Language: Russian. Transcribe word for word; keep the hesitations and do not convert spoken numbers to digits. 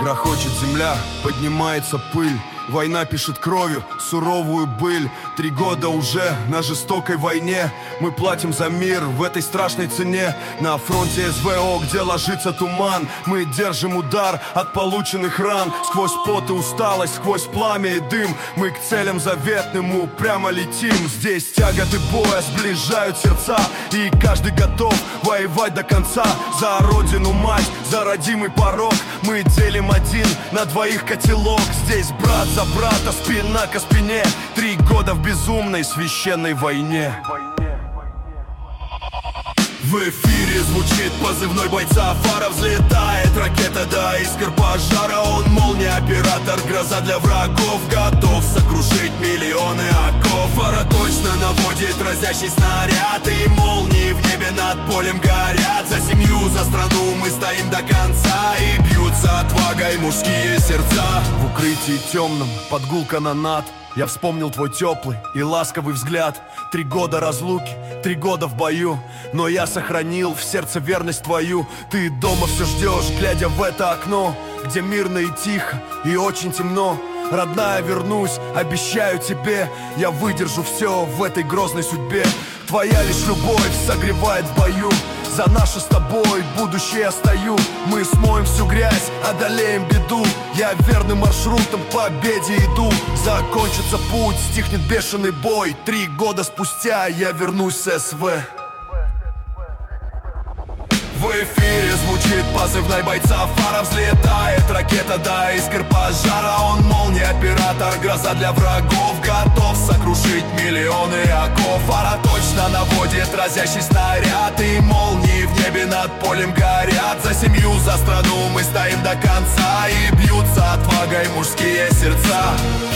Грохочет земля, поднимается пыль. Война пишет кровью суровую быль. Три года уже на жестокой войне. Мы платим за мир в этой страшной цене. На фронте СВО, где ложится туман, мы держим удар от полученных ран. Сквозь пот и усталость, сквозь пламя и дым, мы к целям заветным упрямо летим. Здесь тяготы боя сближают сердца, и каждый готов воевать до конца. За родину мать, за родимый порог, мы делим один на двоих котелок. Здесь брат за брата, спина ко спине. Три года в безумной священной войне. В эфире звучит позывной бойца фара. Взлетает ракета до искр пожара. Он молния, оператор, гроза для врагов. Готов сокрушить миллионы оков. Фара точно наводит разящий снаряд, и молнии в небе над полем горят. За семью, за страну мы стоим до конца, и бьются отвагой мужские сердца. В укрытии темном, под гул канонад, я вспомнил твой теплый и ласковый взгляд. Три года разлуки, три года в бою, но я сохранил в сердце верность твою. Ты дома все ждешь, глядя в это окно, где мирно и тихо, и очень темно. Родная, вернусь, обещаю тебе, я выдержу все в этой грозной судьбе. Твоя лишь любовь согревает в бою. За наше с тобой будущее я стою. Мы смоем всю грязь, одолеем беду. Я верным маршрутом к победе иду. Закончится путь, стихнет бешеный бой. Три года спустя я вернусь с СВ. В эфире звучит позывной бойца фара. Взлетает ракета до искр пожара. Он молния, оператор, гроза для врагов. Готов сокрушить миллионы оков. Фара точно наводит разящий снаряд, и молнии в небе над полем горят. За семью, за страну мы стоим до конца, и бьются отвагой мужские сердца.